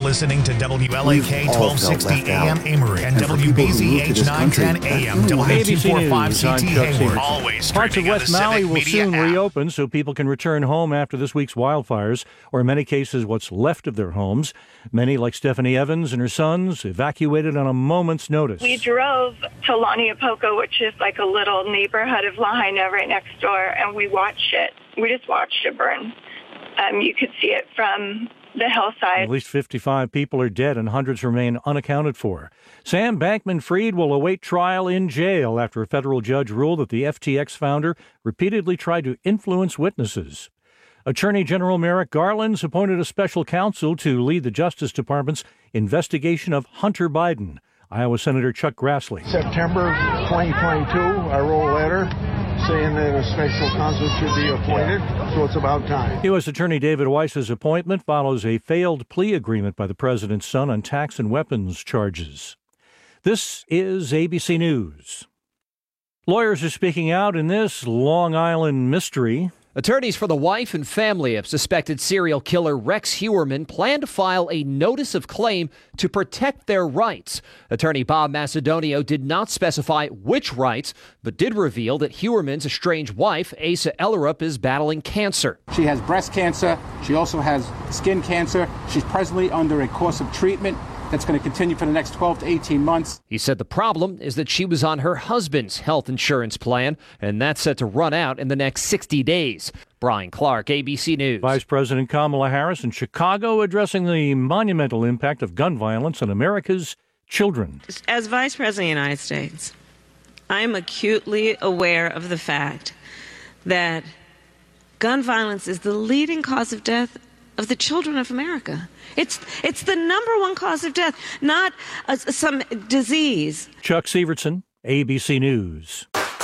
listening to WLAK 1260 AM Amory and WBZH 910 AM W245 CT Hayward. Always Parts of streaming on West the Maui Civic will Media soon app. reopen so people can return home after this week's wildfires, or in many cases, what's left of their homes. Many, like Stephanie Evans and her sons, evacuated on a moment's notice. We drove to Laniapoco, which is like a little neighborhood of Lahaina right next door, and we watched it. We just watched it burn. You could see it from the hillside. At least 55 people are dead and hundreds remain unaccounted for. Sam Bankman-Fried will await trial in jail after a federal judge ruled that the FTX founder repeatedly tried to influence witnesses. Attorney General Merrick Garland's appointed a special counsel to lead the Justice Department's investigation of Hunter Biden. Iowa Senator Chuck Grassley. September 2022, I wrote a letter saying that a special counsel should be appointed, so it's about time. U.S. Attorney David Weiss's appointment follows a failed plea agreement by the president's son on tax and weapons charges. This is ABC News. Lawyers are speaking out in this Long Island mystery. Attorneys for the wife and family of suspected serial killer Rex Heuermann plan to file a notice of claim to protect their rights. Attorney Bob Macedonio did not specify which rights, but did reveal that Heuermann's estranged wife, Asa Ellerup, is battling cancer. She has breast cancer. She also has skin cancer. She's presently under a course of treatment that's going to continue for the next 12 to 18 months. He said the problem is that she was on her husband's health insurance plan, and that's set to run out in the next 60 days. Brian Clark, ABC News. Vice President Kamala Harris in Chicago addressing the monumental impact of gun violence on America's children. As Vice President of the United States, I am acutely aware of the fact that gun violence is the leading cause of death of the children of America. It's the number one cause of death, not some disease. Chuck Severson, ABC News.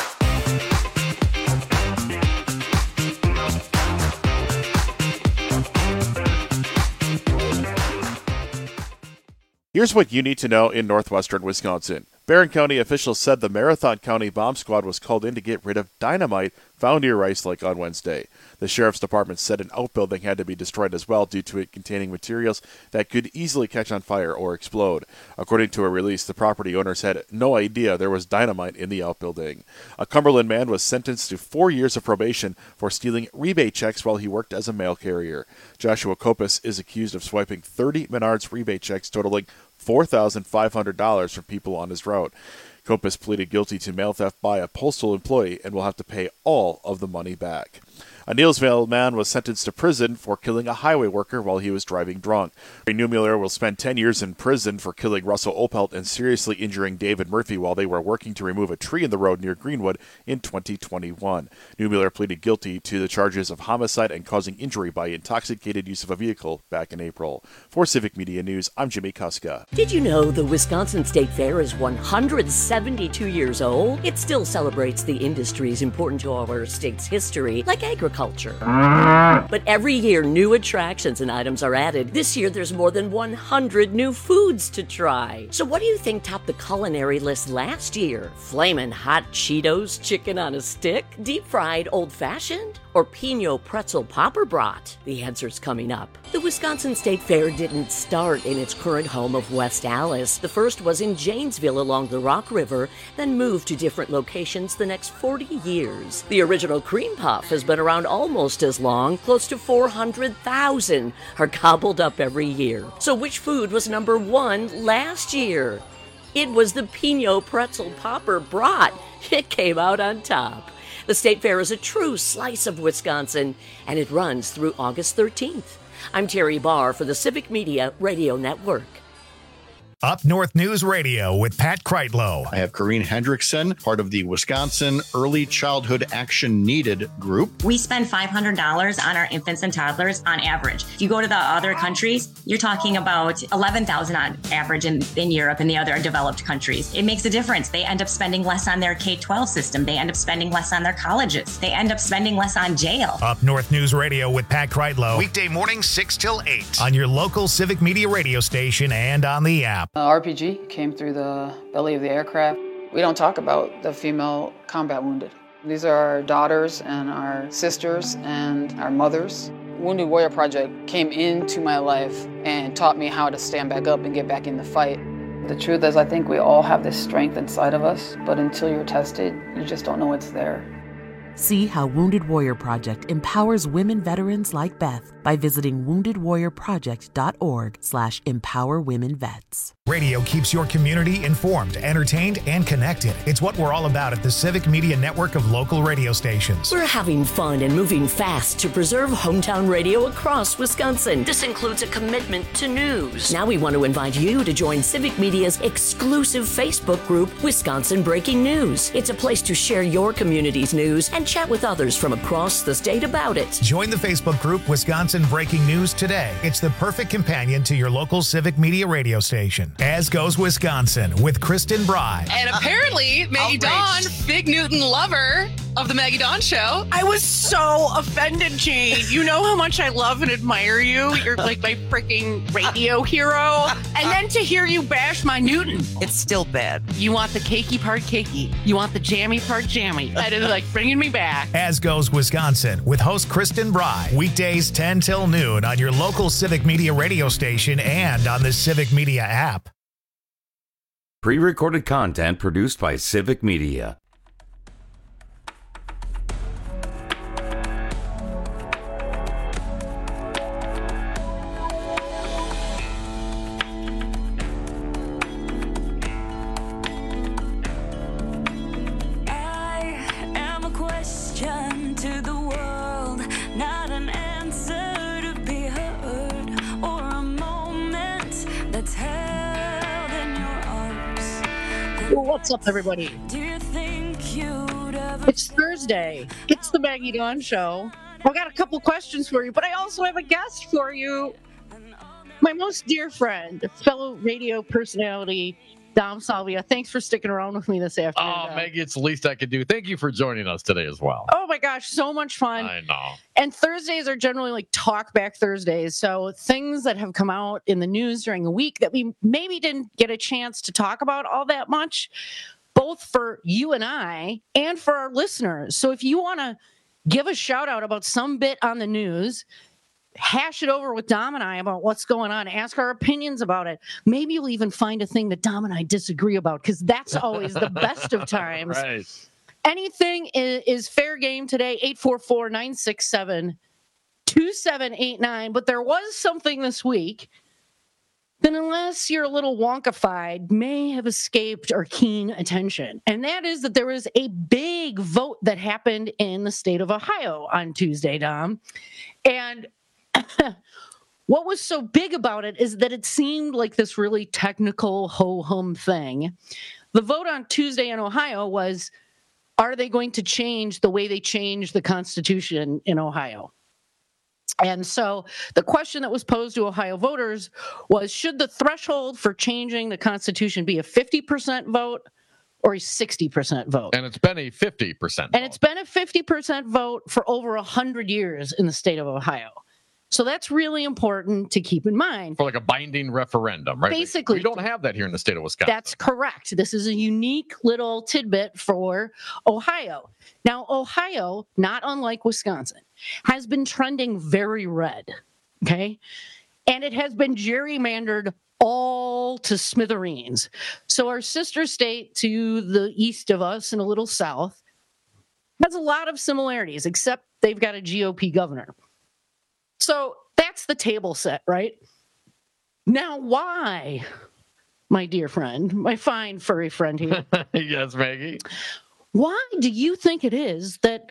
Here's what you need to know in northwestern Wisconsin. Barron County officials said the Marathon County Bomb Squad was called in to get rid of dynamite found near Rice Lake on Wednesday. The Sheriff's Department said an outbuilding had to be destroyed as well due to it containing materials that could easily catch on fire or explode. According to a release, the property owners had no idea there was dynamite in the outbuilding. A Cumberland man was sentenced to 4 years of probation for stealing rebate checks while he worked as a mail carrier. Joshua Kopis is accused of swiping 30 Menards rebate checks totaling $4,500 from people on his route. Kopis pleaded guilty to mail theft by a postal employee and will have to pay all of the money back. A Neillsville man was sentenced to prison for killing a highway worker while he was driving drunk. Neumuller will spend 10 years in prison for killing Russell Opelt and seriously injuring David Murphy while they were working to remove a tree in the road near Greenwood in 2021. Neumuller pleaded guilty to the charges of homicide and causing injury by intoxicated use of a vehicle back in April. For Civic Media News, I'm Jimmy Kuska. Did you know the Wisconsin State Fair is 172 years old? It still celebrates the industries important to our state's history, like agriculture. But every year, new attractions and items are added. This year, there's more than 100 new foods to try. So what do you think topped the culinary list last year? Flamin' hot Cheetos chicken on a stick? Deep-fried old-fashioned? Or Pinot pretzel popper brat? The answer's coming up. The Wisconsin State Fair didn't start in its current home of West Allis. The first was in Janesville along the Rock River, then moved to different locations the next 40 years. The original cream puff has been around almost as long. Close to 400,000 are gobbled up every year. So which food was number one last year? It was the Pinot pretzel popper brat. It came out on top. The State Fair is a true slice of Wisconsin, and it runs through August 13th. I'm Terry Barr for the Civic Media Radio Network. Up North News Radio with Pat Kreitlow. I have Corrine Hendrickson, part of the Wisconsin Early Childhood Action Needed group. We spend $500 on our infants and toddlers on average. If you go to the other countries, you're talking about $11,000 on average in Europe and the other developed countries. It makes a difference. They end up spending less on their K-12 system. They end up spending less on their colleges. They end up spending less on jail. Up North News Radio with Pat Kreitlow. Weekday mornings 6 till 8 on your local Civic Media radio station and on the app. RPG came through the belly of the aircraft. We don't talk about the female combat wounded. These are our daughters and our sisters and our mothers. Wounded Warrior Project came into my life and taught me how to stand back up and get back in the fight. The truth is, I think we all have this strength inside of us, but until you're tested, you just don't know it's there. See how Wounded Warrior Project empowers women veterans like Beth by visiting woundedwarriorproject.org/empowerwomenvets. Radio keeps your community informed, entertained, and connected. It's what we're all about at the Civic Media Network of local radio stations. We're having fun and moving fast to preserve hometown radio across Wisconsin. This includes a commitment to news. Now we want to invite you to join Civic Media's exclusive Facebook group, Wisconsin Breaking News. It's a place to share your community's news and chat with others from across the state about it. Join the Facebook group Wisconsin Breaking News today. It's the perfect companion to your local Civic Media radio station. As Goes Wisconsin with Kristen Bry. And apparently, Maggie Dawn, Big Newton lover of the Maggie Dawn Show. I was so offended, Jane. You know how much I love and admire you. You're like my freaking radio hero. And then to hear you bash my Newton. It's still bad. You want the cakey part cakey. You want the jammy part jammy. That is like bringing me back. As Goes Wisconsin with host Kristen Bry. Weekdays 10 till noon on your local Civic Media radio station and on the Civic Media app. Pre-recorded content produced by Civic Media. What's up, everybody? It's Thursday. It's the Maggie Dawn Show. I've got a couple questions for you, but I also have a guest for you. My most dear friend, fellow radio personality, Dom Salvia. Thanks for sticking around with me this afternoon. Oh, Maggie, it's the least I could do. Thank you for joining us today as well. Oh, my gosh, so much fun. I know. And Thursdays are generally like talk back Thursdays. So things that have come out in the news during the week that we maybe didn't get a chance to talk about all that much, both for you and I and for our listeners. So if you want to give a shout out about some bit on the news, hash it over with Dom and I about what's going on, ask our opinions about it. Maybe you'll even find a thing that Dom and I disagree about, because that's always the best of times. Right. Anything is fair game today, 844-967-2789. But there was something this week that, unless you're a little wonkified, may have escaped our keen attention. And that is that there was a big vote that happened in the state of Ohio on Tuesday, Dom. And what was so big about it is that it seemed like this really technical ho-hum thing. The vote on Tuesday in Ohio was, are they going to change the way they change the Constitution in Ohio? And so the question that was posed to Ohio voters was, should the threshold for changing the Constitution be a 50% vote or a 60% vote? And it's been a 50% vote. And it's been a 50% vote for over 100 years in the state of Ohio. So that's really important to keep in mind. For like a binding referendum, right? Basically. We don't have that here in the state of Wisconsin. That's correct. This is a unique little tidbit for Ohio. Now, Ohio, not unlike Wisconsin, has been trending very red, okay? And it has been gerrymandered all to smithereens. So our sister state to the east of us and a little south has a lot of similarities, except they've got a GOP governor. So that's the table set, right? Now, why, my dear friend, my fine furry friend here? Yes, Maggie. Why do you think it is that,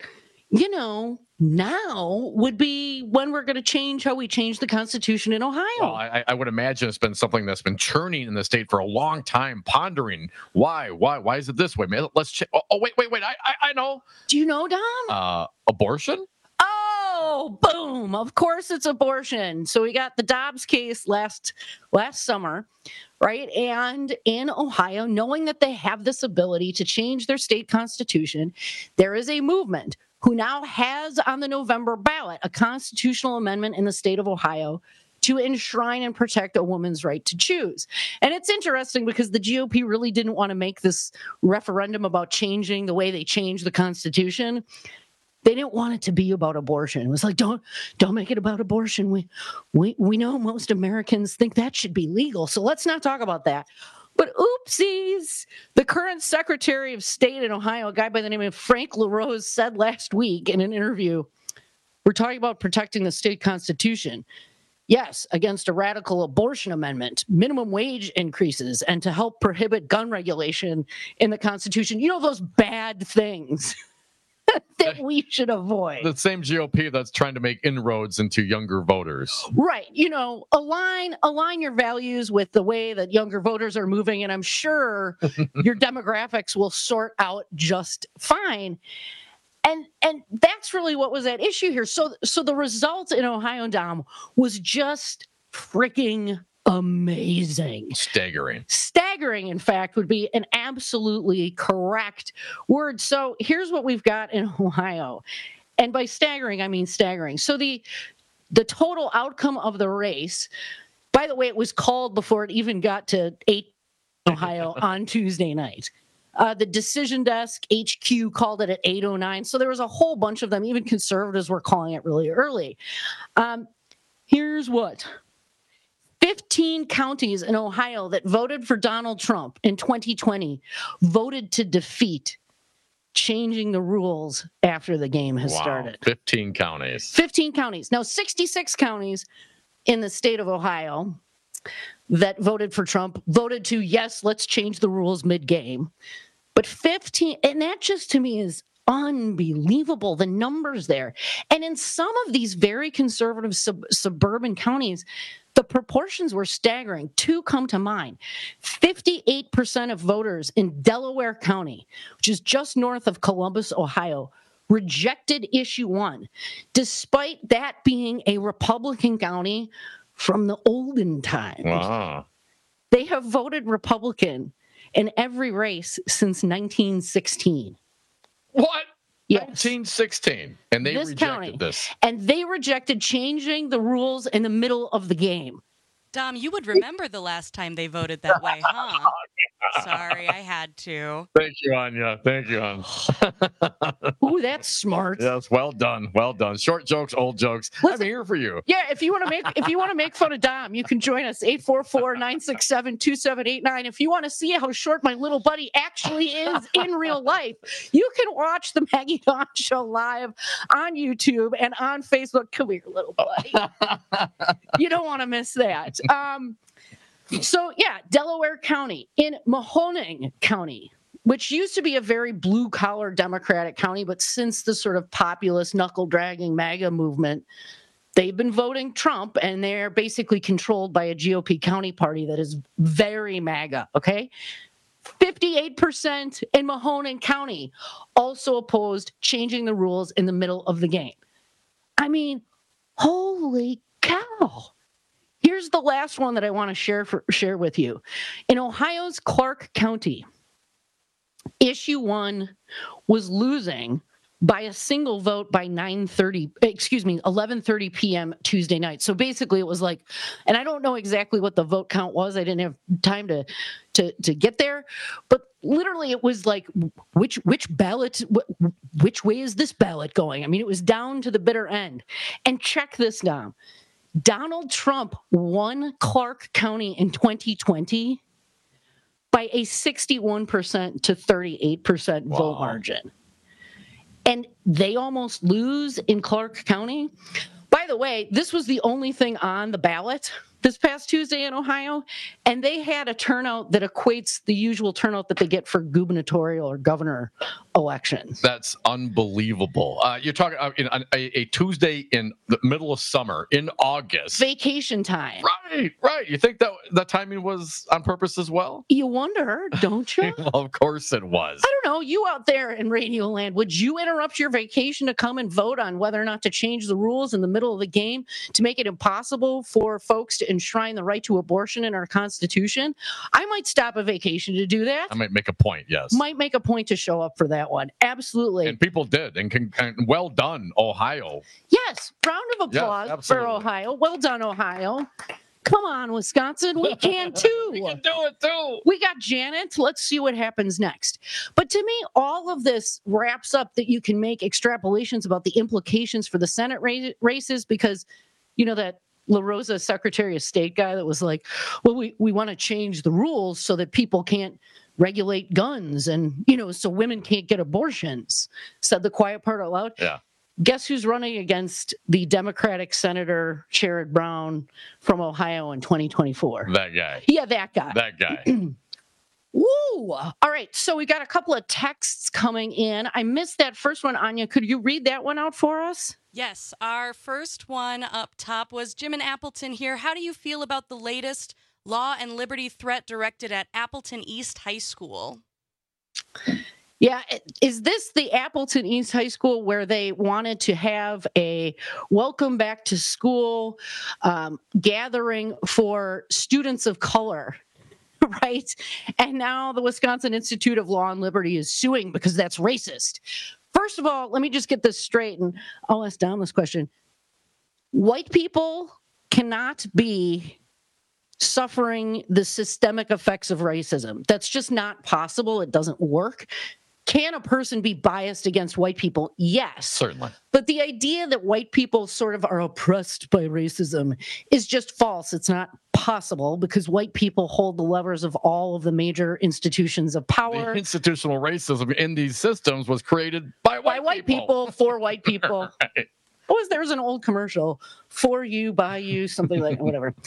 now would be when we're going to change how we change the Constitution in Ohio? Well, I would imagine it's been something that's been churning in the state for a long time, pondering why is it this way? Let's check. Oh, wait. I know. Do you know, Dom? Abortion? Oh, boom. Of course it's abortion. So we got the Dobbs case last summer, right? And in Ohio, knowing that they have this ability to change their state constitution, there is a movement who now has on the November ballot a constitutional amendment in the state of Ohio to enshrine and protect a woman's right to choose. And it's interesting because the GOP really didn't want to make this referendum about changing the way they change the Constitution. They didn't want it to be about abortion. It was like, don't make it about abortion. We know most Americans think that should be legal, so let's not talk about that. But oopsies, the current Secretary of State in Ohio, a guy by the name of Frank LaRose, said last week in an interview, we're talking about protecting the state constitution. Yes, against a radical abortion amendment, minimum wage increases, and to help prohibit gun regulation in the Constitution. You know, those bad things that we should avoid. The same GOP that's trying to make inroads into younger voters. Right. You know, align your values with the way that younger voters are moving, and I'm sure your demographics will sort out just fine. And that's really what was at issue here. So the result in Ohio, Dom, was just freaking amazing. Staggering, in fact, would be an absolutely correct word. So here's what we've got in Ohio. And by staggering, I mean staggering. So the total outcome of the race, by the way, it was called before it even got to 8 Ohio on Tuesday night. The Decision Desk HQ called it at 8:09. So there was a whole bunch of them. Even conservatives were calling it really early. Here's what. 15 counties in Ohio that voted for Donald Trump in 2020 voted to defeat changing the rules after the game has started. 15 counties. 15 counties. Now, 66 counties in the state of Ohio that voted for Trump voted to, yes, let's change the rules mid-game. But 15, and that just to me is unbelievable, the numbers there. And in some of these very conservative suburban counties, the proportions were staggering. Two come to mind. 58% of voters in Delaware County, which is just north of Columbus, Ohio, rejected issue 1, despite that being a Republican county from the olden times. Wow. They have voted Republican in every race since 1916. What? Yes. 1916. And they rejected this. And they rejected changing the rules in the middle of the game. Dom, you would remember the last time they voted that way, huh? Sorry, I had to. Thank you, Anya. Thank you, Anya. Ooh, that's smart. Yes, well done. Well done. Short jokes, old jokes. I'm here for you. Yeah, if you want to make fun of Dom, you can join us 844-967-2789. If you want to see how short my little buddy actually is in real life, you can watch the Maggie Dawn Show live on YouTube and on Facebook. Come here, little buddy. You don't want to miss that. So yeah, Delaware County, in Mahoning County, which used to be a very blue-collar Democratic county, but since the sort of populist knuckle-dragging MAGA movement, they've been voting Trump, and they're basically controlled by a GOP county party that is very MAGA, okay? 58% in Mahoning County also opposed changing the rules in the middle of the game. I mean, holy cow. Here's the last one that I want to share with you. In Ohio's Clark County, issue 1 was losing by a single vote by 11:30 p.m. Tuesday night. So basically it was like, and I don't know exactly what the vote count was. I didn't have time to get there, but literally it was like, which ballot, which way is this ballot going? I mean, it was down to the bitter end. And check this down. Donald Trump won Clark County in 2020 by a 61% to 38% vote margin. And they almost lose in Clark County. By the way, this was the only thing on the ballot this past Tuesday in Ohio, and they had a turnout that equates the usual turnout that they get for gubernatorial or governor elections. That's unbelievable. You're talking a Tuesday in the middle of summer in August. Vacation time. Right. You think that timing was on purpose as well? You wonder, don't you? Well, of course it was. I don't know. You out there in Radio Land, would you interrupt your vacation to come and vote on whether or not to change the rules in the middle of the game to make it impossible for folks to enshrine the right to abortion in our Constitution? I might stop a vacation to do that. I might make a point, yes. Might make a point to show up for that one. Absolutely. And people did. And well done, Ohio. Yes. Round of applause for Ohio. Well done, Ohio. Come on, Wisconsin. We can too. We can do it too. We got Janet. Let's see what happens next. But to me, all of this wraps up that you can make extrapolations about the implications for the Senate races because, that La Rosa Secretary of State guy that was like, well, we want to change the rules so that people can't regulate guns and, so women can't get abortions, said the quiet part out loud. Yeah. Guess who's running against the Democratic Senator Sherrod Brown from Ohio in 2024? That guy. Yeah, that guy. That guy. Woo! All right, so we got a couple of texts coming in. I missed that first one, Anya. Could you read that one out for us? Yes, our first one up top was Jim in Appleton here. How do you feel about the latest law and liberty threat directed at Appleton East High School? Yeah, is this the Appleton East High School where they wanted to have a welcome back to school gathering for students of color, right? And now the Wisconsin Institute of Law and Liberty is suing because that's racist. First of all, let me just get this straight, and I'll ask Dom this question. White people cannot be suffering the systemic effects of racism. That's just not possible. It doesn't work. Can a person be biased against white people? Yes. Certainly. But the idea that white people sort of are oppressed by racism is just false. It's not possible because white people hold the levers of all of the major institutions of power. The institutional racism in these systems was created by white people for white people. Right. There's an old commercial, for you, by you, something like whatever.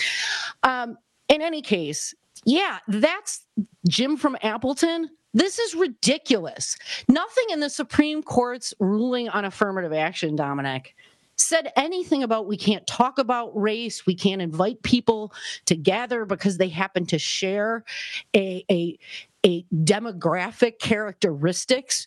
In any case, yeah, that's Jim from Appleton. This is ridiculous. Nothing in the Supreme Court's ruling on affirmative action, Dominic, said anything about we can't talk about race, we can't invite people to gather because they happen to share a demographic characteristics.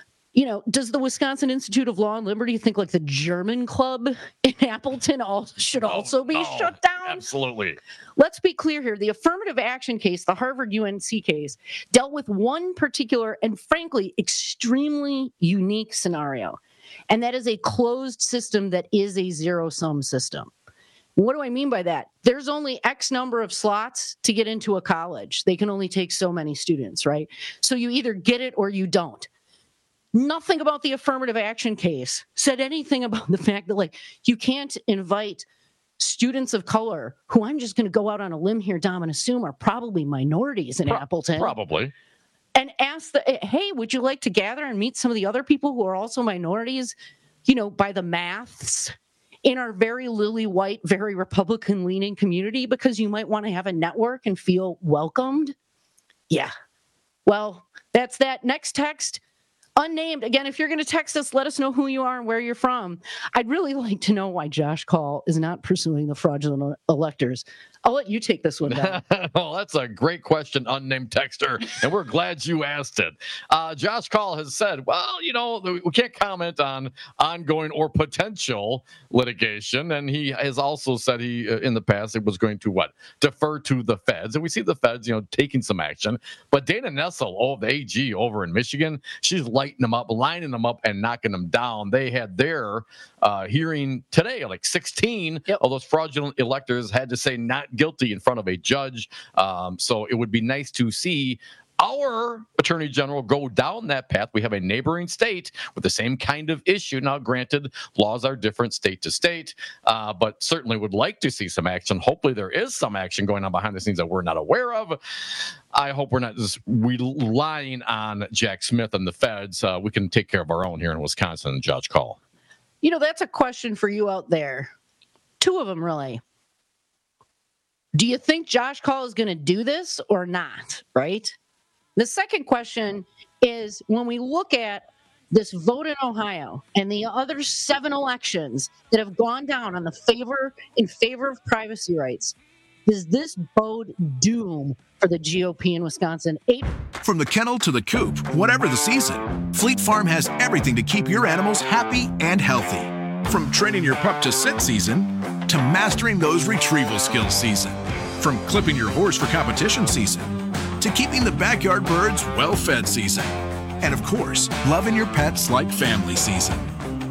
Does the Wisconsin Institute of Law and Liberty think like the German club in Appleton should also be shut down? Absolutely. Let's be clear here. The affirmative action case, the Harvard UNC case, dealt with one particular and frankly extremely unique scenario. And that is a closed system that is a zero-sum system. What do I mean by that? There's only X number of slots to get into a college. They can only take so many students, right? So you either get it or you don't. Nothing about the affirmative action case said anything about the fact that, you can't invite students of color, who I'm just going to go out on a limb here, Dom, and assume are probably minorities in Appleton. Probably. And ask hey, would you like to gather and meet some of the other people who are also minorities, by the maths in our very lily white, very Republican-leaning community because you might want to have a network and feel welcomed? Yeah. Well, that's that. Next text. Unnamed. Again, if you're going to text us, let us know who you are and where you're from. I'd really like to know why Josh Call is not pursuing the fraudulent electors. I'll let you take this one down. Well, that's a great question, unnamed texter, and we're glad you asked it. Josh Call has said, well, we can't comment on ongoing or potential litigation, and he has also said he, in the past, it was going to, defer to the feds, and we see the feds, taking some action, but Dana Nessel, the AG over in Michigan, she's lighting them up, lining them up, and knocking them down. They had their hearing today, 16 of those fraudulent electors had to say not guilty in front of a judge. So it would be nice to see our attorney general go down that path. We have a neighboring state with the same kind of issue. Now, granted, laws are different state to state, but certainly would like to see some action. Hopefully there is some action going on behind the scenes that we're not aware of. I hope we're not just relying on Jack Smith and the feds. We can take care of our own here in Wisconsin, Judge Call. That's a question for you out there. Two of them, really. Do you think Josh Call is going to do this or not, right? The second question is, when we look at this vote in Ohio and the other 7 elections that have gone down in favor of privacy rights, does this bode doom for the GOP in Wisconsin? From the kennel to the coop, whatever the season, Fleet Farm has everything to keep your animals happy and healthy. From training your pup to sit season to mastering those retrieval skills season. From clipping your horse for competition season to keeping the backyard birds well-fed season. And of course, loving your pets like family season.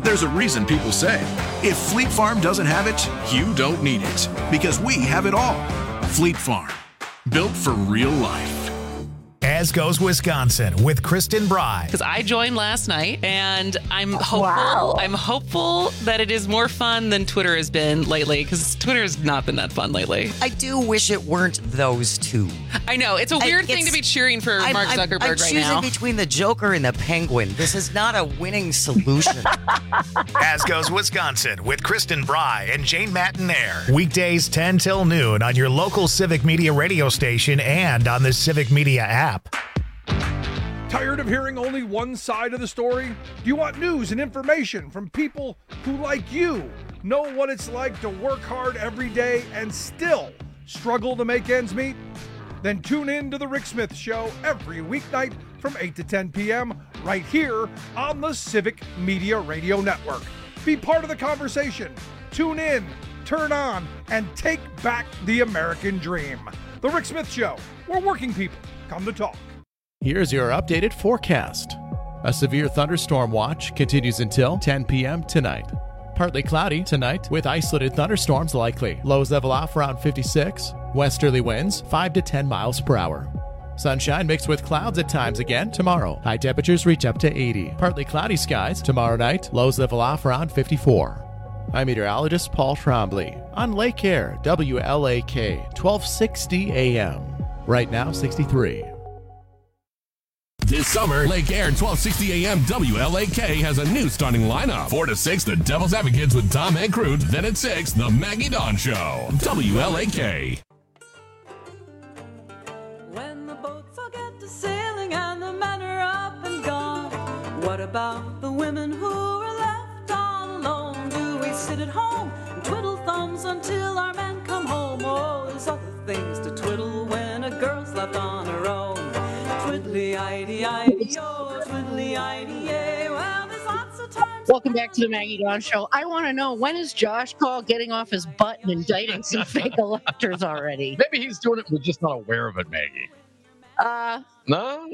There's a reason people say, if Fleet Farm doesn't have it, you don't need it. Because we have it all. Fleet Farm. Built for real life. As Goes Wisconsin with Kristen Bry. Because I joined last night, and I'm hopeful. I'm hopeful that it is more fun than Twitter has been lately, because Twitter has not been that fun lately. I do wish it weren't those two. I know. It's a weird thing to be cheering for Mark Zuckerberg I'm right now. choosing between the Joker and the Penguin. This is not a winning solution. As Goes Wisconsin with Kristen Bry and Jane Matinaire. Weekdays 10 till noon on your local Civic Media radio station and on the Civic Media app. Tired of hearing only one side of the story? Do you want news and information from people who, like you, know what it's like to work hard every day and still struggle to make ends meet? Then tune in to The Rick Smith Show every weeknight from 8 to 10 p.m. right here on the Civic Media Radio Network. Be part of the conversation. Tune in, turn on, and take back the American dream. The Rick Smith Show, where working people come to talk. Here's your updated forecast. A severe thunderstorm watch continues until 10 p.m. tonight. Partly cloudy tonight with isolated thunderstorms likely. Lows level off around 56. Westerly winds 5 to 10 miles per hour. Sunshine mixed with clouds at times again tomorrow. High temperatures reach up to 80. Partly cloudy skies tomorrow night. Lows level off around 54. I'm meteorologist Paul Trombley on Lake Air, WLAK, 1260 AM. Right now, 63. This summer, Lake Air 1260 AM WLAK has a new starting lineup. 4 to 6, the Devil's Advocates with Tom and Crute. Then at 6, the Maggie Dawn Show. WLAK. When the boats all get to sailing and the men are up and gone, what about the women who are left all alone? Do we sit at home and twiddle thumbs until our men come home? Oh, there's other things to twiddle when a girl's left on her own. Twiddly-idee-idee-o, twiddly-idee-ay. Well, there's lots of times. Welcome back to the Maggie Dawn Show. I want to know, when is Josh Call getting off his butt and indicting some fake electors already? Maybe he's doing it, we're just not aware of it, Maggie. No.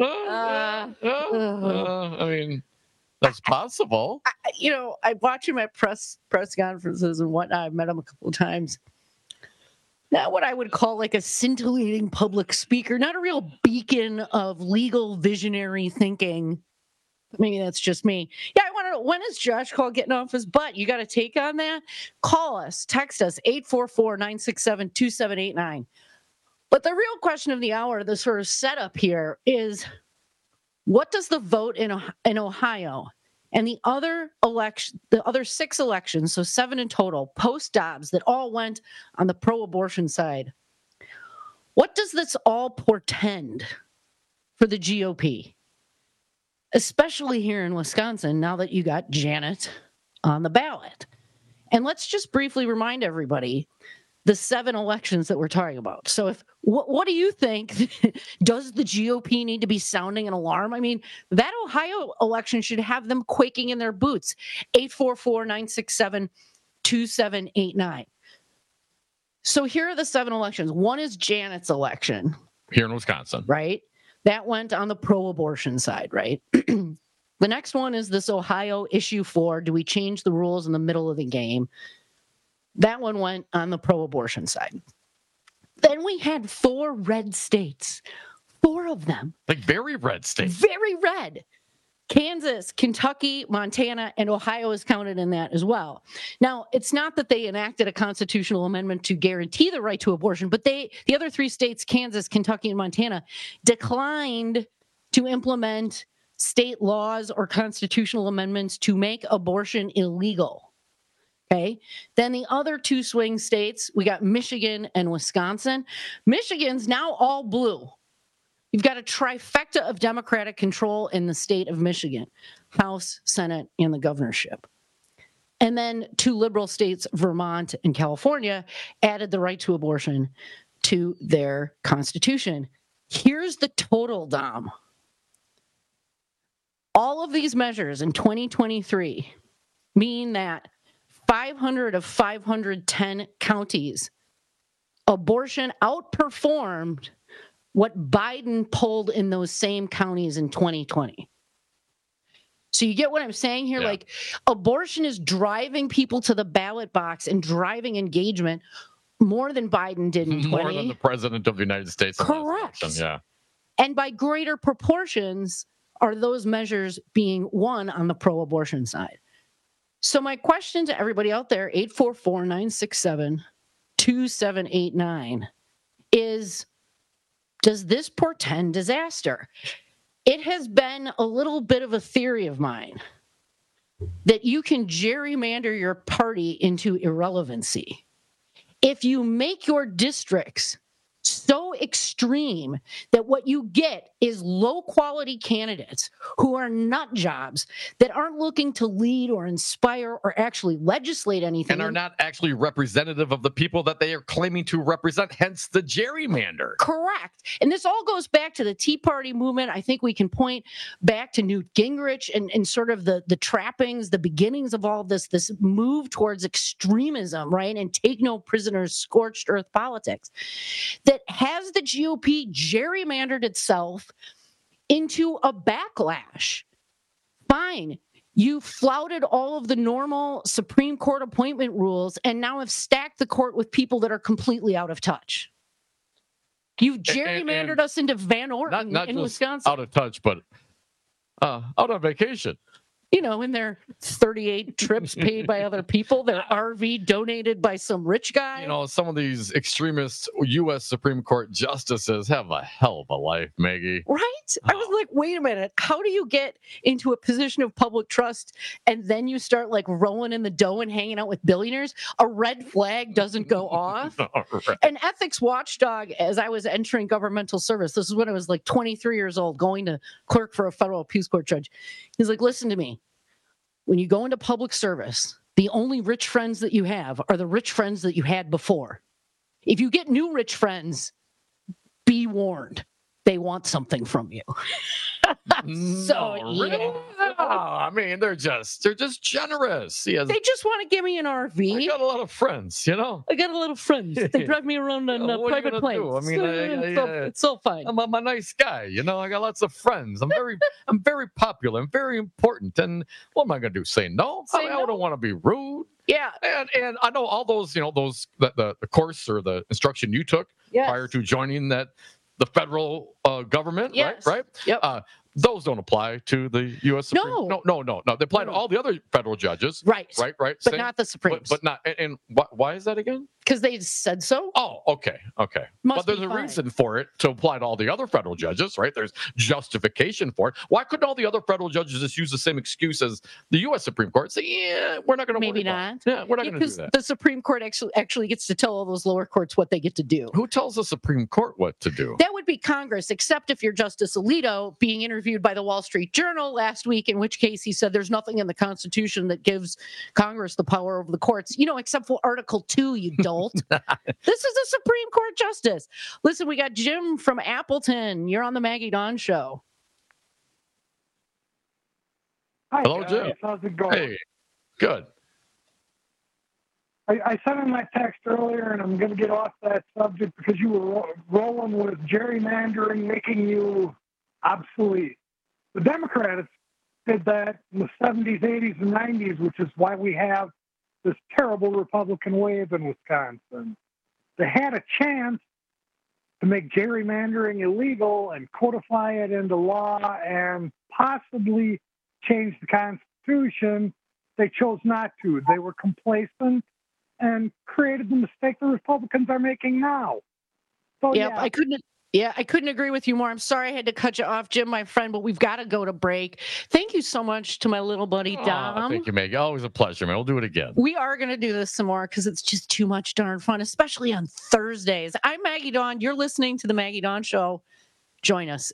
I mean, that's possible. I watch him at press conferences and whatnot. I've met him a couple of times. Not what I would call like a scintillating public speaker, not a real beacon of legal visionary thinking. Maybe that's just me. Yeah, I want to know, when is Josh Call getting off his butt? You got a take on that? Call us, text us, 844-967-2789. But the real question of the hour, the sort of setup here is, what does the vote in Ohio and the other 6 elections, so 7 in total, post-Dobbs, that all went on the pro-abortion side, what does this all portend for the GOP? Especially here in Wisconsin, now that you got Janet on the ballot. And let's just briefly remind everybody the 7 elections that we're talking about. So what do you think? Does the GOP need to be sounding an alarm? I mean, that Ohio election should have them quaking in their boots. 844-967-2789. So here are the 7 elections. One is Janet's election. Here in Wisconsin. Right? That went on the pro-abortion side, right? The next one is this Ohio issue 4. Do we change the rules in the middle of the game? That one went on the pro-abortion side. Then we had 4 red states. 4 of them. Like very red states. Very red. Kansas, Kentucky, Montana, and Ohio is counted in that as well. Now, it's not that they enacted a constitutional amendment to guarantee the right to abortion, but the other 3 states, Kansas, Kentucky, and Montana, declined to implement state laws or constitutional amendments to make abortion illegal. Okay. Then the other 2 swing states, we got Michigan and Wisconsin. Michigan's now all blue. You've got a trifecta of Democratic control in the state of Michigan, House, Senate, and the governorship. And then 2 liberal states, Vermont and California, added the right to abortion to their constitution. Here's the total, Dom. All of these measures in 2023 mean that 500 of 510 counties, abortion outperformed what Biden polled in those same counties in 2020. So you get what I'm saying here? Yeah. Like, abortion is driving people to the ballot box and driving engagement more than Biden did in 20. More than the president of the United States. Correct. Yeah. And by greater proportions are those measures being won on the pro-abortion side. So my question to everybody out there, 844-967-2789, is, does this portend disaster? It has been a little bit of a theory of mine that you can gerrymander your party into irrelevancy. If you make your districts so extreme that what you get is low-quality candidates who are nut jobs that aren't looking to lead or inspire or actually legislate anything. And are not actually representative of the people that they are claiming to represent, hence the gerrymander. Correct. And this all goes back to the Tea Party movement. I think we can point back to Newt Gingrich and sort of the trappings, the beginnings of all of this move towards extremism, right? And take no prisoners, scorched earth politics. That has the GOP gerrymandered itself into a backlash. Fine. You flouted all of the normal Supreme Court appointment rules and now have stacked the court with people that are completely out of touch. You've gerrymandered us into Van Orton not in just Wisconsin. Out of touch, but out on vacation. You know, in their 38 trips paid by other people, their RV donated by some rich guy. You know, some of these extremist U.S. Supreme Court justices have a hell of a life, Maggie. Right? I was like, wait a minute. How do you get into a position of public trust and then you start like rolling in the dough and hanging out with billionaires? A red flag doesn't go off. Right. An ethics watchdog, as I was entering governmental service, this is when I was like 23 years old, going to clerk for a federal appeals court judge. He's like, listen to me. When you go into public service, the only rich friends that you have are the rich friends that you had before. If you get new rich friends, be warned. They want something from you. Really? I mean, they're just generous. They just want to give me an RV. I got a lot of friends, you know. I got a lot of friends. They drive me around on private planes. I mean, it's all fine. I'm a nice guy, you know. I got lots of friends. I'm very popular. I'm very important. And what am I going to do? Say no? I don't want to be rude. Yeah. And I know all those, you know, the course or the instruction you took prior to joining the federal government, right? Yep. Those don't apply to the U.S. Supreme. No. They apply to all the other federal judges. Right. But Same. Not the Supremes. But not. And why is that again? Because they said so. Oh, okay. But there's a reason for it to apply to all the other federal judges, right? There's justification for it. Why couldn't all the other federal judges just use the same excuse as the U.S. Supreme Court? Say, yeah, we're not going to Maybe not. Yeah, we're not going to do that. Because the Supreme Court actually gets to tell all those lower courts what they get to do. Who tells the Supreme Court what to do? That would be Congress, except if you're Justice Alito being interviewed by the Wall Street Journal last week, in which case he said there's nothing in the Constitution that gives Congress the power over the courts, you know, except for Article 2, you dolt. This is a Supreme Court justice. Listen, we got Jim from Appleton. You're on the Maggie Dawn Show. Hi, hello, guys. Jim. How's it going? Hey, good. I sent in my text earlier, and I'm going to get off that subject because you were rolling with gerrymandering, making you obsolete. The Democrats did that in the 70s, 80s, and 90s, which is why we have this terrible Republican wave in Wisconsin. They had a chance to make gerrymandering illegal and codify it into law and possibly change the Constitution. They chose not to. They were complacent and created the mistake the Republicans are making now. So, yep, yeah. I couldn't agree with you more. I'm sorry I had to cut you off, Jim, my friend, but we've got to go to break. Thank you so much to my little buddy, Dom. Thank you, Maggie. Always a pleasure, man. We'll do it again. We are going to do this some more because it's just too much darn fun, especially on Thursdays. I'm Maggie Dawn. You're listening to The Maggie Dawn Show. Join us.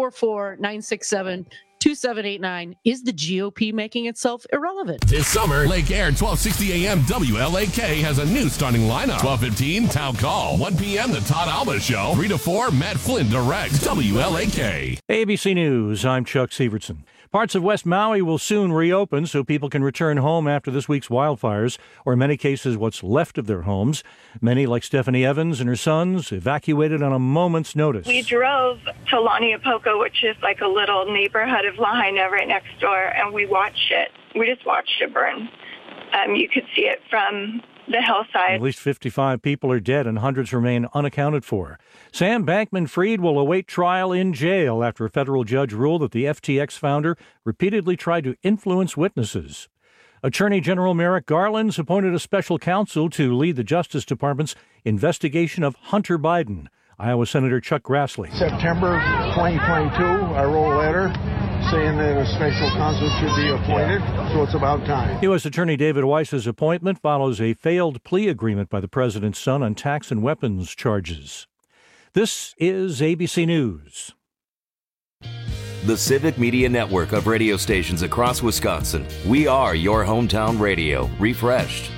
844-967-2789. Is the GOP making itself irrelevant? This summer, Lake Air 1260 AM WLAK has a new starting lineup. 12:15 Town Call. 1 p.m. The Todd Alba Show. 3 to 4 Matt Flynn directs WLAK. ABC News, I'm Chuck Severson. Parts of West Maui will soon reopen so people can return home after this week's wildfires, or in many cases, what's left of their homes. Many, like Stephanie Evans and her sons, evacuated on a moment's notice. We drove to Laniapoka, which is like a little neighborhood of Lahaina right next door, and we watched it. We just watched it burn. You could see it from the hillside. At least 55 people are dead and hundreds remain unaccounted for. Sam Bankman-Fried will await trial in jail after a federal judge ruled that the FTX founder repeatedly tried to influence witnesses. Attorney General Merrick Garland's appointed a special counsel to lead the Justice Department's investigation of Hunter Biden. Iowa Senator Chuck Grassley. September 2022, I wrote a letter saying that a special counsel should be appointed, so it's about time. U.S. Attorney David Weiss's appointment follows a failed plea agreement by the president's son on tax and weapons charges. This is ABC News. The Civic Media Network of radio stations across Wisconsin. We are your hometown radio, refreshed.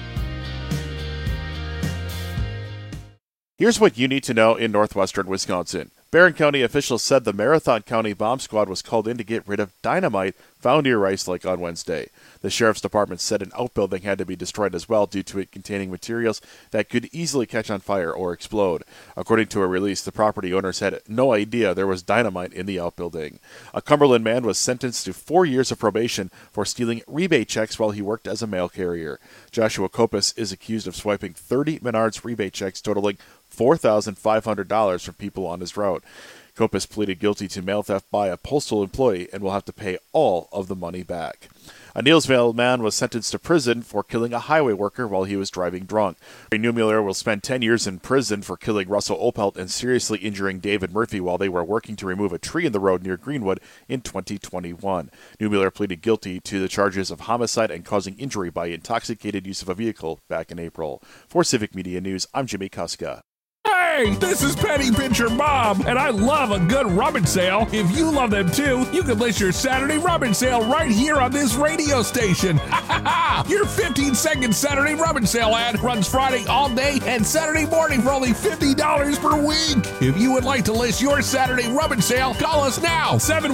Here's what you need to know in northwestern Wisconsin. Barron County officials said the Marathon County Bomb Squad was called in to get rid of dynamite found near Rice Lake on Wednesday. The Sheriff's Department said an outbuilding had to be destroyed as well due to it containing materials that could easily catch on fire or explode. According to a release, the property owners had no idea there was dynamite in the outbuilding. A Cumberland man was sentenced to 4 years of probation for stealing rebate checks while he worked as a mail carrier. Joshua Kopis is accused of swiping 30 Menards rebate checks totaling $4,500 from people on his route. Kopis pleaded guilty to mail theft by a postal employee and will have to pay all of the money back. A Neillsville man was sentenced to prison for killing a highway worker while he was driving drunk. Neumuller will spend 10 years in prison for killing Russell Opelt and seriously injuring David Murphy while they were working to remove a tree in the road near Greenwood in 2021. Neumuller pleaded guilty to the charges of homicide and causing injury by intoxicated use of a vehicle back in April. For Civic Media News, I'm Jimmy Kuska. Hey, this is Penny Pincher Bob, and I love a good rummage sale. If you love them too, you can list your Saturday rummage sale right here on this radio station. Your 15-second Saturday rummage sale ad runs Friday all day and Saturday morning for only $50 per week. If you would like to list your Saturday rummage sale, call us now,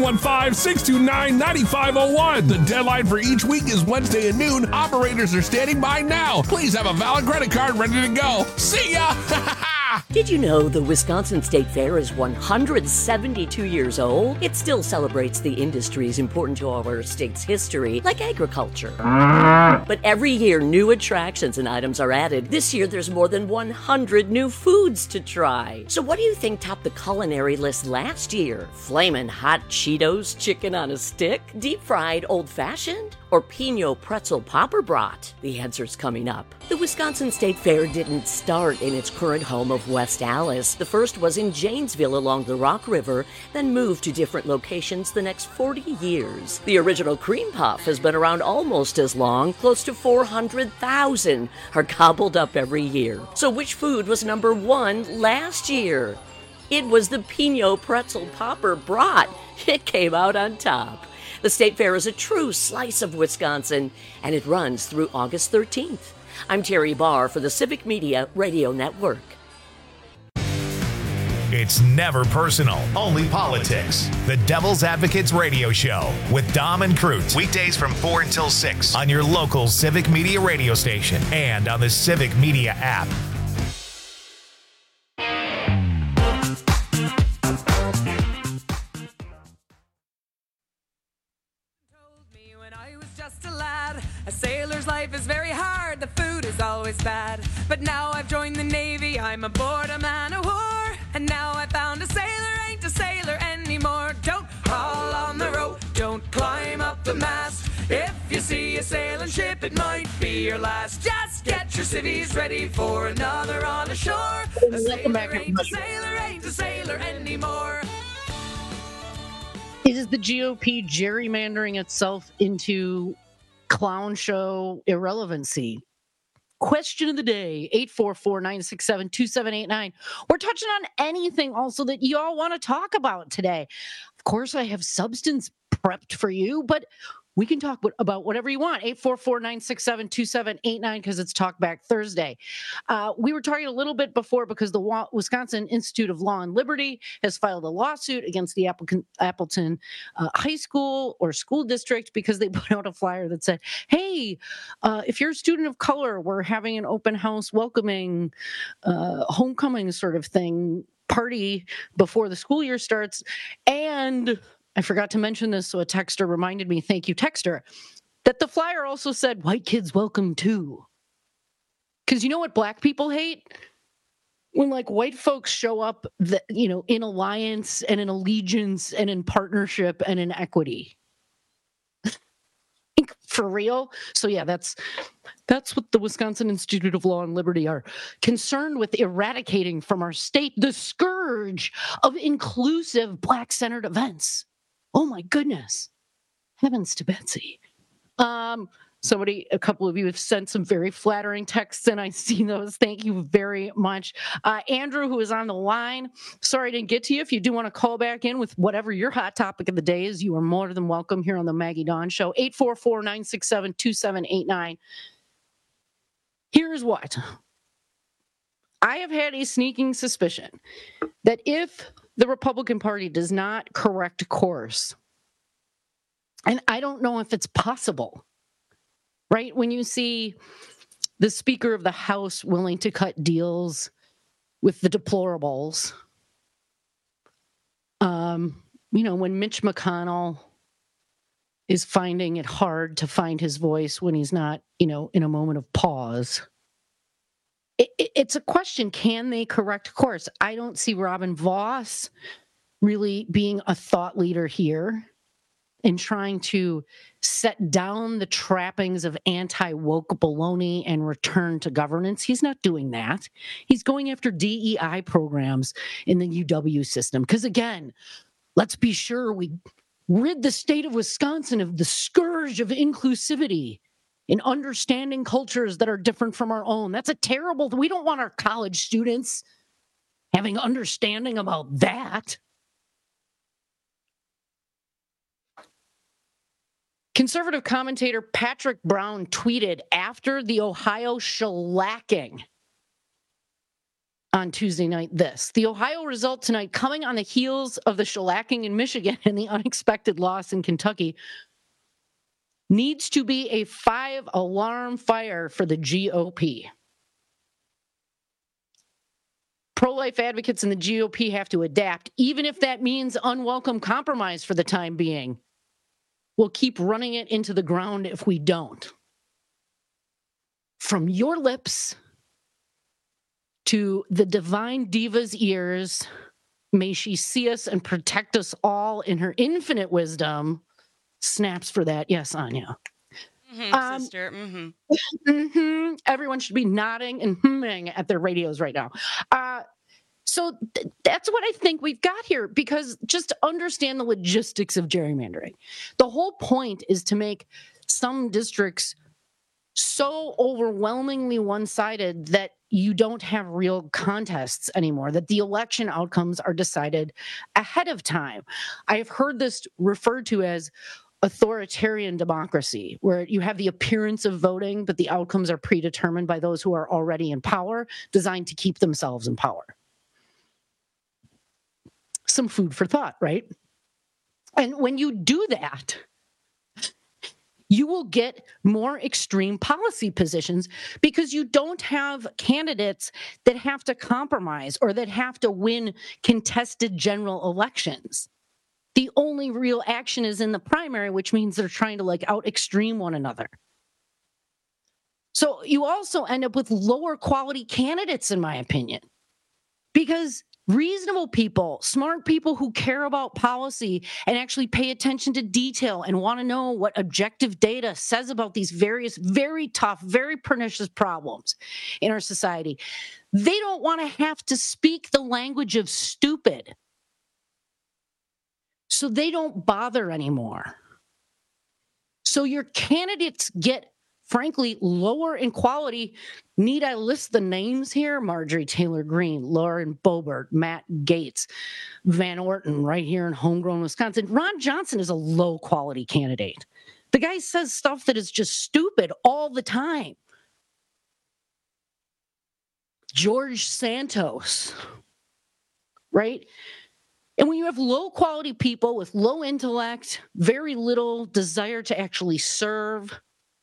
715-629-9501. The deadline for each week is Wednesday at noon. Operators are standing by now. Please have a valid credit card ready to go. See ya! Did you know the Wisconsin State Fair is 172 years old? It still celebrates the industries important to our state's history, like agriculture. But every year, new attractions and items are added. This year, there's more than 100 new foods to try. So what do you think topped the culinary list last year? Flamin' hot Cheetos chicken on a stick? Deep-fried old-fashioned? Or Pinot pretzel popper brat? The answer's coming up. The Wisconsin State Fair didn't start in its current home of West Allis. The first was in Janesville along the Rock River, then moved to different locations the next 40 years. The original cream puff has been around almost as long. Close to 400,000 are gobbled up every year. So which food was number one last year? It was the Pinot pretzel popper brat. It came out on top. The State Fair is a true slice of Wisconsin, and it runs through August 13th. I'm Terry Barr for the Civic Media Radio Network. It's never personal, only politics. The Devil's Advocates Radio Show with Dom and Cruz. Weekdays from 4 until 6 on your local Civic Media radio station and on the Civic Media app. A sailor's life is very hard, the food is always bad. But now I've joined the Navy, I'm aboard a man of war. And now I found a sailor ain't a sailor anymore. Don't haul on the rope, don't climb up the mast. If you see a sailing ship, it might be your last. Just get your civvies ready for another on the shore. A sailor ain't a sailor anymore. Is the GOP gerrymandering itself into clown show irrelevancy? Question of the day, 844-967-2789. We're touching on anything also that you all want to talk about today. Of course, I have substance prepped for you, but We can talk about whatever you want. 844-967-2789 because it's Talk Back Thursday. We were talking a little bit before because the Wisconsin Institute of Law and Liberty has filed a lawsuit against the Appleton High School or school district because they put out a flyer that said, hey, if you're a student of color, we're having an open house welcoming homecoming sort of thing party before the school year starts. And I forgot to mention this, so a texter reminded me, thank you, texter, that the flyer also said, white kids welcome too. Because you know what black people hate? When like white folks show up, in alliance and in allegiance and in partnership and in equity. For real. So yeah, that's what the Wisconsin Institute of Law and Liberty are concerned with eradicating from our state, the scourge of inclusive black-centered events. Oh my goodness. Heavens to Betsy. A couple of you have sent some very flattering texts, and I see those. Thank you very much. Andrew, who is on the line, sorry I didn't get to you. If you do want to call back in with whatever your hot topic of the day is, you are more than welcome here on the Maggie Dawn Show. 844-967-2789. Here's what. I have had a sneaking suspicion that if the Republican Party does not correct course, and I don't know if it's possible, right? When you see the Speaker of the House willing to cut deals with the deplorables, when Mitch McConnell is finding it hard to find his voice when he's not, in a moment of pause, it's a question, can they correct course? I don't see Robin Vos really being a thought leader here in trying to set down the trappings of anti-woke baloney and return to governance. He's not doing that. He's going after DEI programs in the UW system. Because again, let's be sure we rid the state of Wisconsin of the scourge of inclusivity in understanding cultures that are different from our own. That's a terrible thing. We don't want our college students having understanding about that. Conservative commentator Patrick Brown tweeted after the Ohio shellacking on Tuesday night this: the Ohio result tonight, coming on the heels of the shellacking in Michigan and the unexpected loss in Kentucky, needs to be a 5-alarm fire for the GOP. Pro-life advocates in the GOP have to adapt, even if that means unwelcome compromise for the time being. We'll keep running it into the ground if we don't. From your lips to the divine diva's ears, may she see us and protect us all in her infinite wisdom. Snaps for that. Yes, Anya. Sister. Everyone should be nodding and humming at their radios right now. So that's what I think we've got here, because just understand the logistics of gerrymandering. The whole point is to make some districts so overwhelmingly one-sided that you don't have real contests anymore, that the election outcomes are decided ahead of time. I have heard this referred to as authoritarian democracy, where you have the appearance of voting, but the outcomes are predetermined by those who are already in power, designed to keep themselves in power. Some food for thought, right? And when you do that, you will get more extreme policy positions because you don't have candidates that have to compromise or that have to win contested general elections. The only real action is in the primary, which means they're trying to out extreme one another. So you also end up with lower quality candidates, in my opinion, because reasonable people, smart people who care about policy and actually pay attention to detail and want to know what objective data says about these various, very tough, very pernicious problems in our society, they don't want to have to speak the language of stupid. So they don't bother anymore. So your candidates get, frankly, lower in quality. Need I list the names here? Marjorie Taylor Greene, Lauren Boebert, Matt Gaetz, Van Orton, right here in homegrown Wisconsin. Ron Johnson is a low-quality candidate. The guy says stuff that is just stupid all the time. George Santos, right? And when you have low quality people with low intellect, very little desire to actually serve,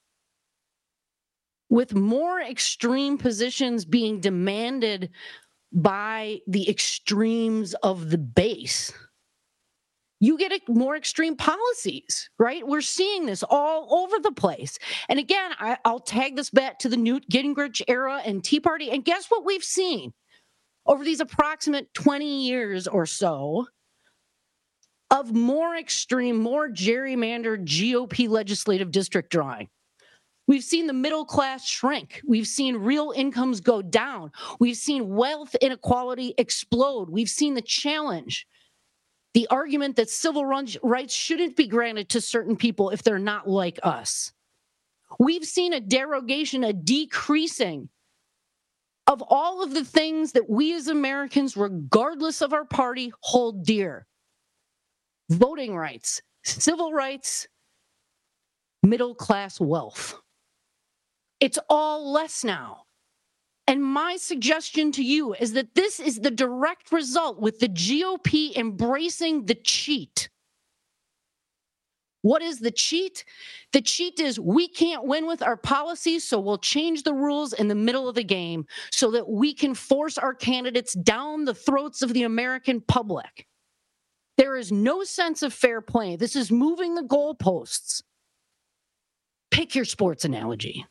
with more extreme positions being demanded by the extremes of the base, you get more extreme policies, right? We're seeing this all over the place. And again, I'll tag this back to the Newt Gingrich era and Tea Party. And guess what we've seen over these approximate 20 years or so of more extreme, more gerrymandered GOP legislative district drawing. We've seen the middle class shrink. We've seen real incomes go down. We've seen wealth inequality explode. We've seen the challenge, the argument that civil rights shouldn't be granted to certain people if they're not like us. We've seen a derogation, a decreasing of all of the things that we as Americans, regardless of our party, hold dear. Voting rights, civil rights, middle class wealth. It's all less now. And my suggestion to you is that this is the direct result with the GOP embracing the cheat. What is the cheat? The cheat is we can't win with our policies, so we'll change the rules in the middle of the game so that we can force our candidates down the throats of the American public. There is no sense of fair play. This is moving the goalposts. Pick your sports analogy.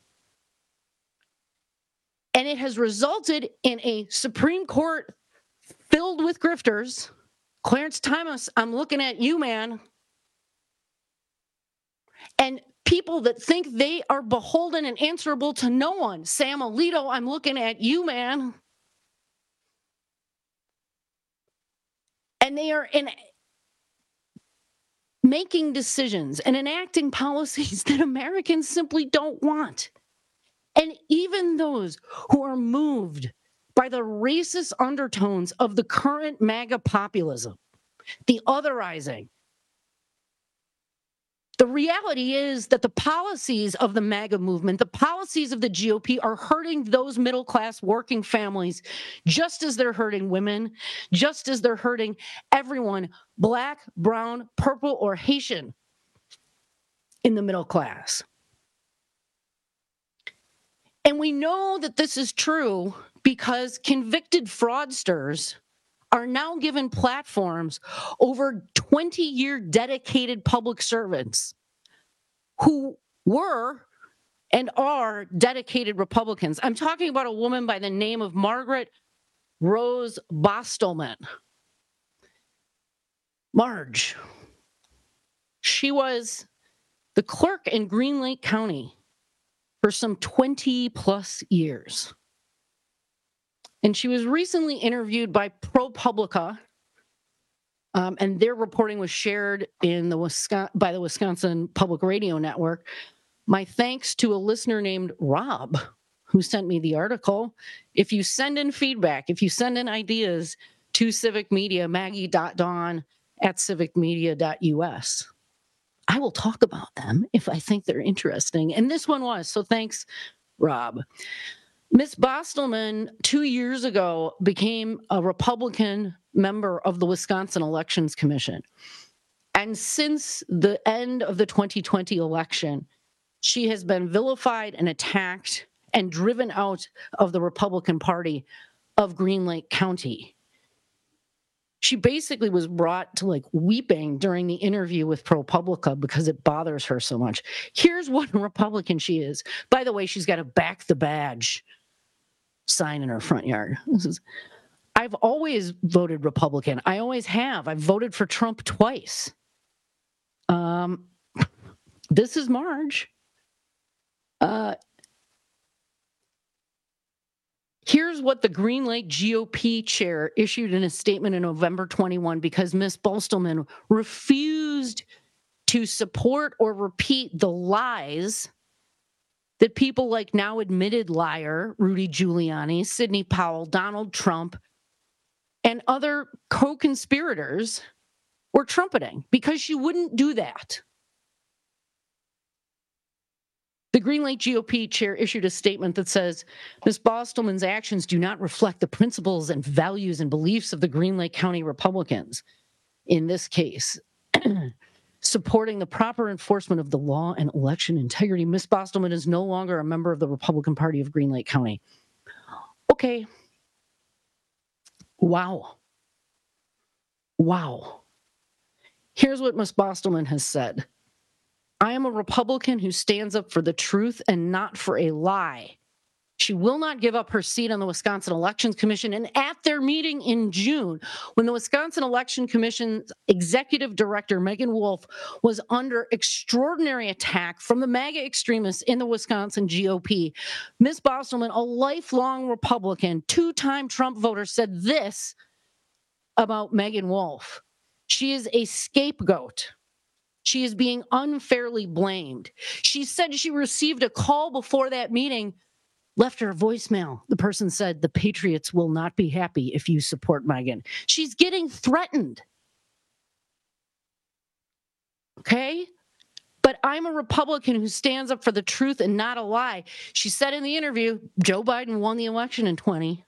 And it has resulted in a Supreme Court filled with grifters. Clarence Thomas, I'm looking at you, man. And people that think they are beholden and answerable to no one. Sam Alito, I'm looking at you, man. And they are making decisions and enacting policies that Americans simply don't want. And even those who are moved by the racist undertones of the current MAGA populism, the otherizing, the reality is that the policies of the MAGA movement, the policies of the GOP are hurting those middle-class working families just as they're hurting women, just as they're hurting everyone, black, brown, purple, or Haitian in the middle class. And we know that this is true because convicted fraudsters are now given platforms over 20-year dedicated public servants who were and are dedicated Republicans. I'm talking about a woman by the name of Margaret Rose Bostelman. Marge. She was the clerk in Green Lake County for some 20 plus years. And she was recently interviewed by ProPublica, and their reporting was shared in by the Wisconsin Public Radio Network. My thanks to a listener named Rob, who sent me the article. If you send in feedback, if you send in ideas to Civic Media, maggie.dawn@civicmedia.us, I will talk about them if I think they're interesting. And this one was, so thanks, Rob. Ms. Bostelman, 2 years ago, became a Republican member of the Wisconsin Elections Commission. And since the end of the 2020 election, she has been vilified and attacked and driven out of the Republican Party of Green Lake County. She basically was brought to weeping during the interview with ProPublica because it bothers her so much. Here's what a Republican she is. By the way, she's got a back the badge sign in her front yard. I've always voted Republican. I always have. I've voted for Trump twice. This is Marge. Here's what the Green Lake GOP chair issued in a statement in November 21 because Ms. Bostelman refused to support or repeat the lies that people like now admitted liar Rudy Giuliani, Sidney Powell, Donald Trump, and other co-conspirators were trumpeting, because she wouldn't do that. The Green Lake GOP chair issued a statement that says, Ms. Bostelman's actions do not reflect the principles and values and beliefs of the Green Lake County Republicans. In this case, supporting the proper enforcement of the law and election integrity. Ms. Bostelman is no longer a member of the Republican Party of Green Lake County. Okay. Wow. Here's what Ms. Bostelman has said. I am a Republican who stands up for the truth and not for a lie. She will not give up her seat on the Wisconsin Elections Commission. And at their meeting in June, when the Wisconsin Election Commission's executive director, Megan Wolf, was under extraordinary attack from the MAGA extremists in the Wisconsin GOP, Ms. Bostelman, a lifelong Republican, two-time Trump voter, said this about Megan Wolf. She is a scapegoat. She is being unfairly blamed. She said she received a call before that meeting, left her a voicemail. The person said, the Patriots will not be happy if you support Megan. She's getting threatened. Okay? But I'm a Republican who stands up for the truth and not a lie. She said in the interview, Joe Biden won the election in 2020.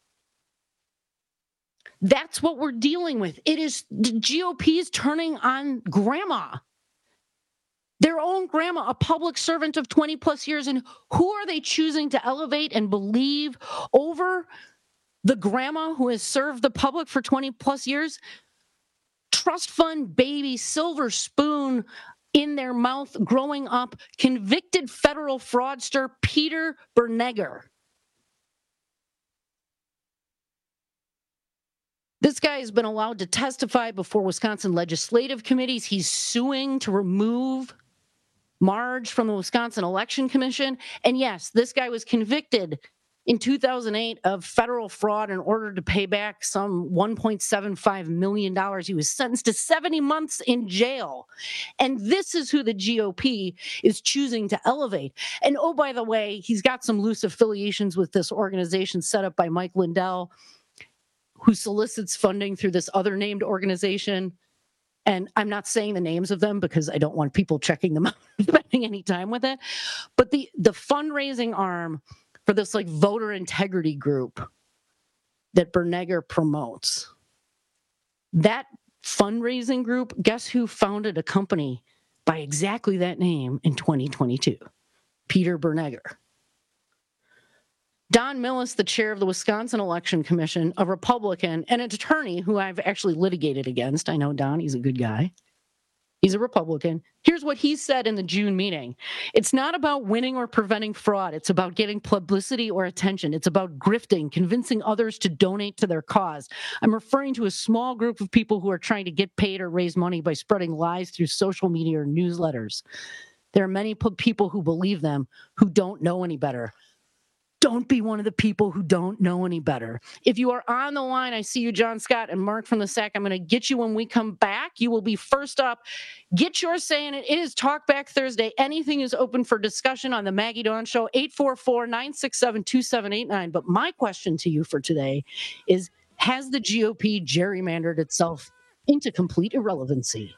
That's what we're dealing with. It is the GOP's turning on grandma. Their own grandma, a public servant of 20 plus years. And who are they choosing to elevate and believe over the grandma who has served the public for 20 plus years? Trust fund baby, silver spoon in their mouth, growing up, convicted federal fraudster Peter Bernegger. This guy has been allowed to testify before Wisconsin legislative committees. He's suing to remove Marge from the Wisconsin Election Commission. And yes, this guy was convicted in 2008 of federal fraud in order to pay back some $1.75 million. He was sentenced to 70 months in jail. And this is who the GOP is choosing to elevate. And oh, by the way, he's got some loose affiliations with this organization set up by Mike Lindell, who solicits funding through this other named organization. And I'm not saying the names of them because I don't want people checking them out and spending any time with it. But the fundraising arm for this like voter integrity group that Bernegger promotes, that fundraising group, guess who founded a company by exactly that name in 2022? Peter Bernegger. Don Millis, the chair of the Wisconsin Election Commission, a Republican and an attorney who I've actually litigated against. I know Don, he's a good guy. He's a Republican. Here's what he said in the June meeting. It's not about winning or preventing fraud. It's about getting publicity or attention. It's about grifting, convincing others to donate to their cause. I'm referring to a small group of people who are trying to get paid or raise money by spreading lies through social media or newsletters. There are many people who believe them who don't know any better. Don't be one of the people who don't know any better. If you are on the line, I see you, John Scott and Mark from the SAC. I'm going to get you when we come back. You will be first up. Get your say in it. It is Talkback Thursday. Anything is open for discussion on the Maggie Dawn Show, 844-967-2789. But my question to you for today is, has the GOP gerrymandered itself into complete irrelevancy?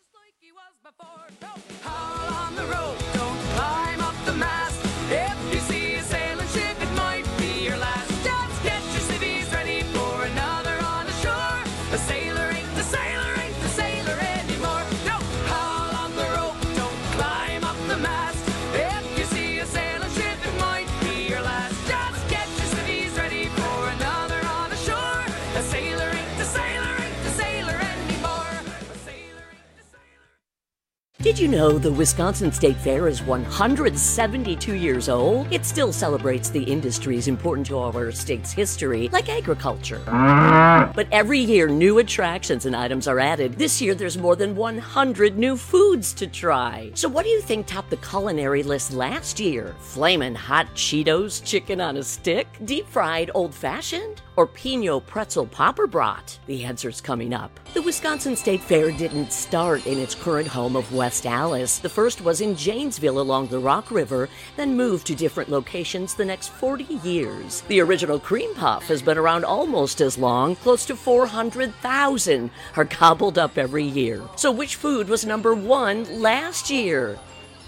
Did you know the Wisconsin State Fair is 172 years old? It still celebrates the industries important to our state's history, like agriculture. But every year, new attractions and items are added. This year, there's more than 100 new foods to try. So what do you think topped the culinary list last year? Flamin' hot Cheetos chicken on a stick? Deep-fried old-fashioned? Or Pinot pretzel popper brat? The answer's coming up. The Wisconsin State Fair didn't start in its current home of West Allis. The first was in Janesville along the Rock River, then moved to different locations the next 40 years. The original cream puff has been around almost as long. Close to 400,000 are gobbled up every year. So which food was number one last year?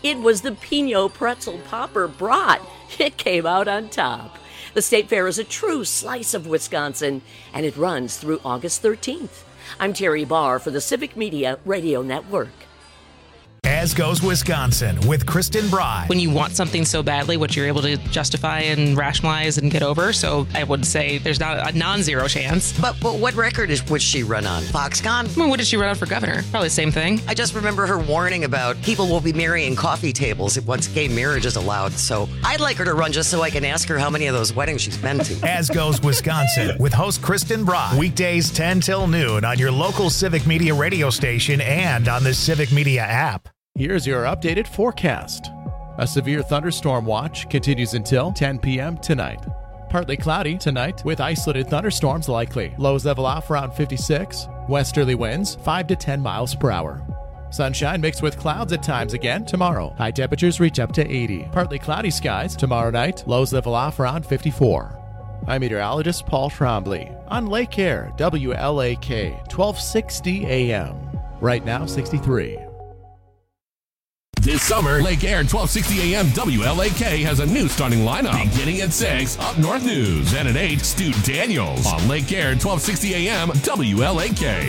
It was the Pinot Pretzel Popper Brat. It came out on top. The State Fair is a true slice of Wisconsin, and it runs through August 13th. I'm Terry Barr for the Civic Media Radio Network. As Goes Wisconsin with Kristen Bry. When you want something so badly, what you're able to justify and rationalize and get over. So I would say there's not a non-zero chance. But what record would she run on? Foxconn? Well, what did she run on for governor? Probably the same thing. I just remember her warning about people will be marrying coffee tables once gay marriage is allowed. So I'd like her to run just so I can ask her how many of those weddings she's been to. As Goes Wisconsin with host Kristen Bry. Weekdays 10 till noon on your local Civic Media radio station and on the Civic Media app. Here's your updated forecast. A severe thunderstorm watch continues until 10 p.m. tonight. Partly cloudy tonight with isolated thunderstorms likely. Lows level off around 56. Westerly winds 5 to 10 miles per hour. Sunshine mixed with clouds at times again tomorrow. High temperatures reach up to 80. Partly cloudy skies tomorrow night. Lows level off around 54. I'm meteorologist Paul Trombley on Lake Air, WLAK, 1260 AM. Right now, 63. This summer, Lake Air 1260 AM WLAK has a new starting lineup. Beginning at 6, Up North News. And at 8, Stu Daniels on Lake Air 1260 AM WLAK.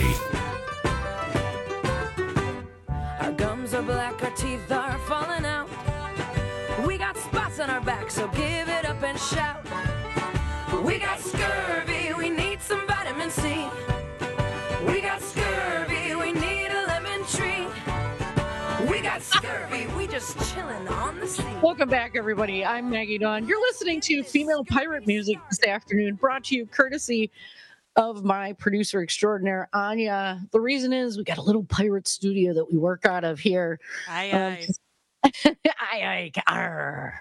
Our gums are black, our teeth are falling out. We got spots on our back, so give it up and shout. We got scurvy, we need some vitamin C. We got scurvy, we need a lemon tree. We got scurvy, we just chilling on the sea. Welcome back, everybody. I'm Maggie Dawn. You're listening to Female Pirate Music this afternoon, brought to you courtesy of my producer extraordinaire, Anya. The reason is we got a little pirate studio that we work out of here. Aye. Aye, arr.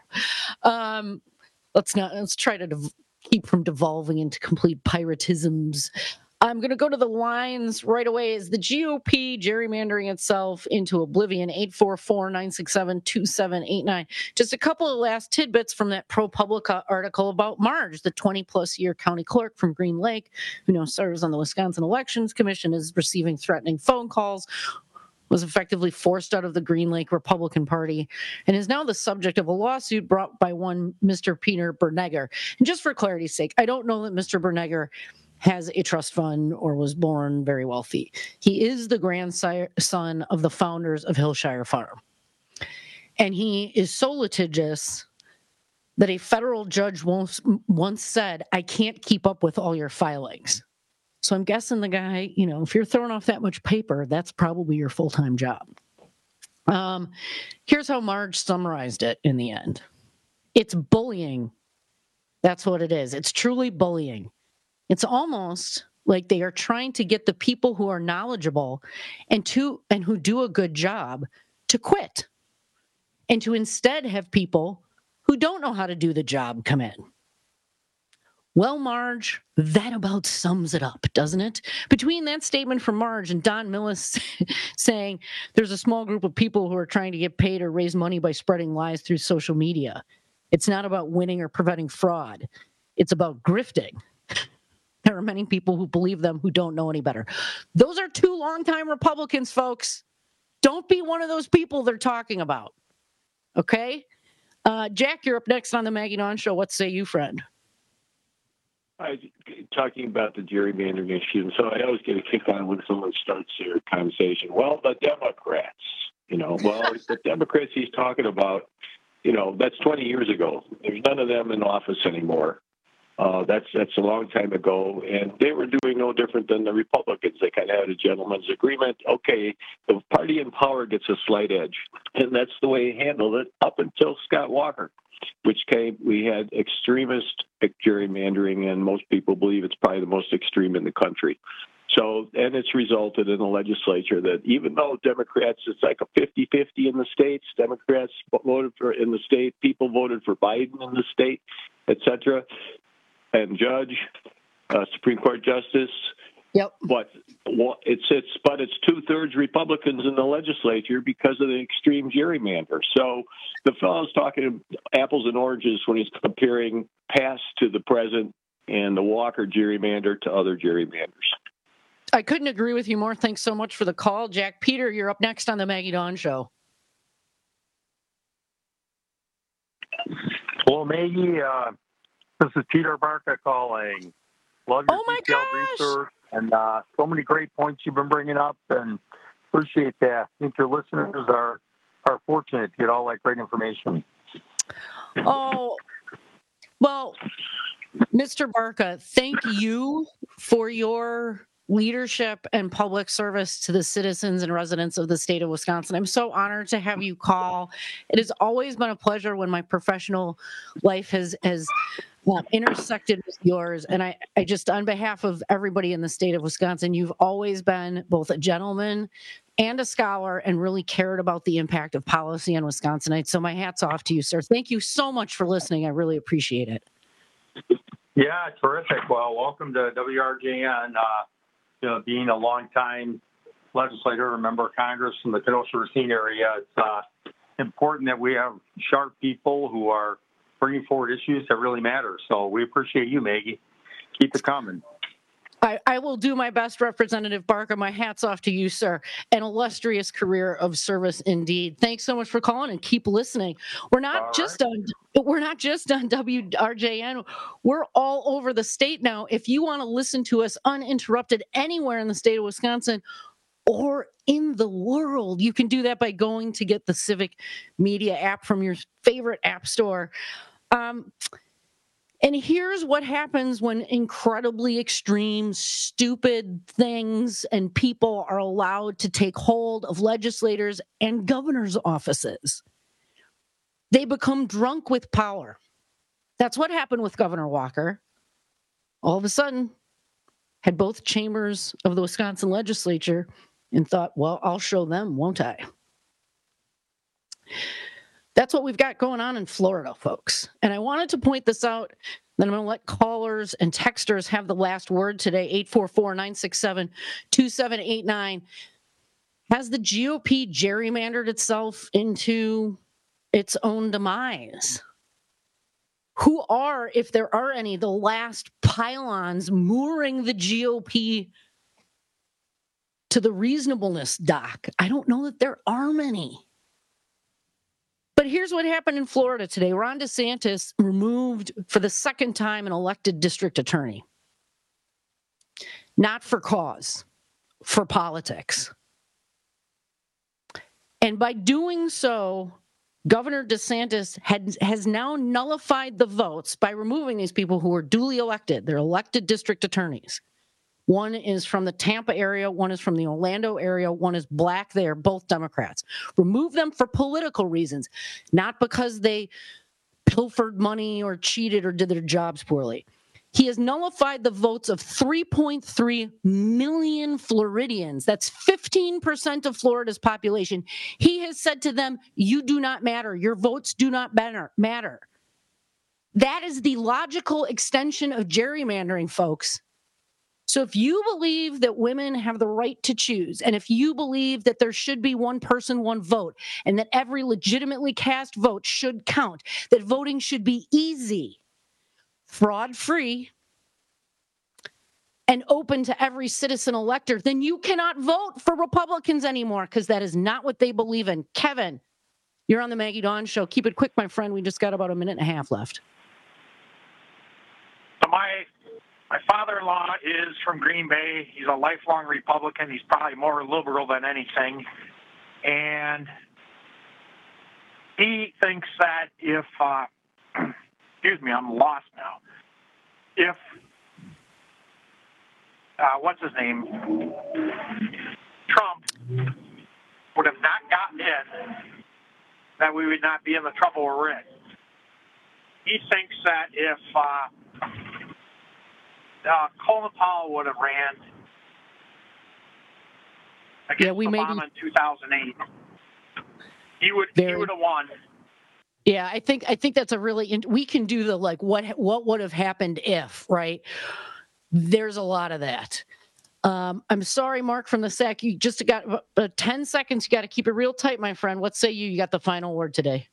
Let's try to keep from devolving into complete piratisms. I'm going to go to the lines right away. Is the GOP gerrymandering itself into oblivion? 844-967-2789. Just a couple of last tidbits from that ProPublica article about Marge, the 20-plus year county clerk from Green Lake, who now serves on the Wisconsin Elections Commission, is receiving threatening phone calls, was effectively forced out of the Green Lake Republican Party, and is now the subject of a lawsuit brought by one Mr. Peter Bernegger. And just for clarity's sake, I don't know that Mr. Bernegger has a trust fund or was born very wealthy. He is the grandson of the founders of Hillshire Farm. And he is so litigious that a federal judge once said, I can't keep up with all your filings. So I'm guessing the guy, if you're throwing off that much paper, that's probably your full-time job. Here's how Marge summarized it in the end. It's bullying. That's what it is. It's truly bullying. It's almost like they are trying to get the people who are knowledgeable and who do a good job to quit, and to instead have people who don't know how to do the job come in. Well, Marge, that about sums it up, doesn't it? Between that statement from Marge and Don Millis saying there's a small group of people who are trying to get paid or raise money by spreading lies through social media. It's not about winning or preventing fraud. It's about grifting. There are many people who believe them who don't know any better. Those are two longtime Republicans, folks. Don't be one of those people they're talking about. Okay? Jack, you're up next on the Maggie Dawn Show. What say you, friend? Talking about the gerrymandering issue, so I always get a kick on when someone starts their conversation. Well, the Democrats, the Democrats he's talking about, that's 20 years ago. There's none of them in office anymore. That's a long time ago, and they were doing no different than the Republicans. They kind of had a gentleman's agreement. Okay, the party in power gets a slight edge, and that's the way he handled it up until Scott Walker, we had extremist gerrymandering, and most people believe it's probably the most extreme in the country. So, and it's resulted in a legislature that even though Democrats, it's like a 50-50 in the states, Democrats voted for in the state, people voted for Biden in the state, et cetera, and judge, Supreme Court justice. Yep. But it's 2/3 Republicans in the legislature because of the extreme gerrymander. So the fellow's talking apples and oranges when he's comparing past to the present and the Walker gerrymander to other gerrymanders. I couldn't agree with you more. Thanks so much for the call, Jack. Peter, you're up next on the Maggie Dawn Show. Well, Maggie, this is Peter Barca calling. Love your detailed research and so many great points you've been bringing up, and appreciate that. I think your listeners are fortunate to get all that great information. Oh, well, Mr. Barca, thank you for your leadership and public service to the citizens and residents of the state of Wisconsin. I'm so honored to have you call. It has always been a pleasure when my professional life has intersected with yours. And I just, on behalf of everybody in the state of Wisconsin, you've always been both a gentleman and a scholar and really cared about the impact of policy on Wisconsinites. So my hat's off to you, sir. Thank you so much for listening. I really appreciate it. Yeah, terrific. Well, welcome to WRJN. Being a longtime legislator, a member of Congress from the Kenosha-Racine area, it's important that we have sharp people who are bringing forward issues that really matter. So we appreciate you, Maggie. Keep it coming. I will do my best, Representative Barca. My hat's off to you, sir. An illustrious career of service indeed. Thanks so much for calling and keep listening. We're not just on WRJN. We're all over the state now. If you want to listen to us uninterrupted anywhere in the state of Wisconsin or in the world, you can do that by going to get the Civic Media app from your favorite app store. And here's what happens when incredibly extreme, stupid things and people are allowed to take hold of legislators and governors' offices. They become drunk with power. That's what happened with Governor Walker. All of a sudden, had both chambers of the Wisconsin legislature and thought, well, I'll show them, won't I? That's what we've got going on in Florida, folks. And I wanted to point this out. Then I'm going to let callers and texters have the last word today. 844-967-2789. Has the GOP gerrymandered itself into its own demise? Who are, if there are any, the last pylons mooring the GOP to the reasonableness dock? I don't know that there are many. But here's what happened in Florida today. Ron DeSantis removed for the second time an elected district attorney. Not for cause, for politics. And by doing so, Governor DeSantis has now nullified the votes by removing these people who were duly elected. They're elected district attorneys. One is from the Tampa area, one is from the Orlando area, one is black. They are both Democrats. Remove them for political reasons, not because they pilfered money or cheated or did their jobs poorly. He has nullified the votes of 3.3 million Floridians. That's 15% of Florida's population. He has said to them, you do not matter. Your votes do not matter. That is the logical extension of gerrymandering, folks. So if you believe that women have the right to choose, and if you believe that there should be one person, one vote, and that every legitimately cast vote should count, that voting should be easy, fraud-free, and open to every citizen elector, then you cannot vote for Republicans anymore because that is not what they believe in. Kevin, you're on the Maggie Dawn Show. Keep it quick, my friend. We just got about a minute and a half left. So my father-in-law is from Green Bay. He's a lifelong Republican. He's probably more liberal than anything. And he thinks that if, excuse me, I'm lost now. If, what's his name? Trump would have not gotten in, that we would not be in the trouble we're in. He thinks that if Colin Powell would have ran against Obama in 2008, he would have won. Yeah, I think that's a really we can do the like what would have happened if, right? There's a lot of that. I'm sorry, Mark from the SAC. You just got 10 seconds. You got to keep it real tight, my friend. What say you? You got the final word today.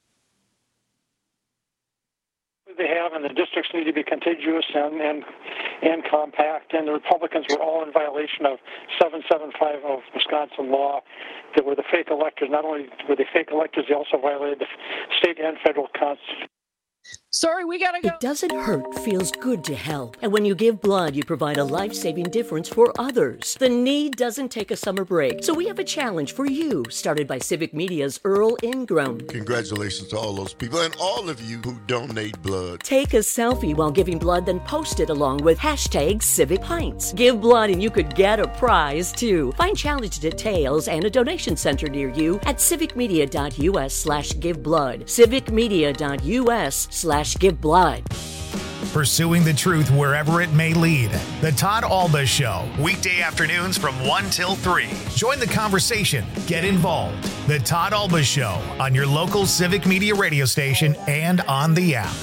They have, and the districts need to be contiguous and compact, and the Republicans were all in violation of 775 of Wisconsin law. That were the fake electors. Not only were they fake electors, they also violated the state and federal constitution. Sorry, we gotta go. It doesn't hurt, feels good to help. And when you give blood, you provide a life-saving difference for others. The need doesn't take a summer break. So we have a challenge for you, started by Civic Media's Earl Ingram. Congratulations to all those people and all of you who donate blood. Take a selfie while giving blood, then post it along with #CivicPints. Give blood and you could get a prize, too. Find challenge details and a donation center near you at civicmedia.us/giveblood. civicmedia.us/give blood. Pursuing the truth wherever it may lead. The Todd Alba Show, weekday afternoons from 1 till 3. Join the conversation. Get involved. The Todd Alba Show on your local Civic Media radio station and on the app.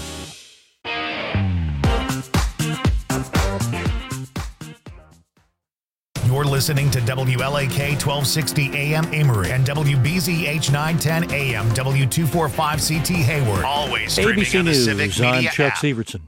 You're listening to WLAK 1260 AM Emory and WBZH 910 AM W245CT Hayward. Always streaming ABC on the News, Civic Media I'm Chuck app. Severson.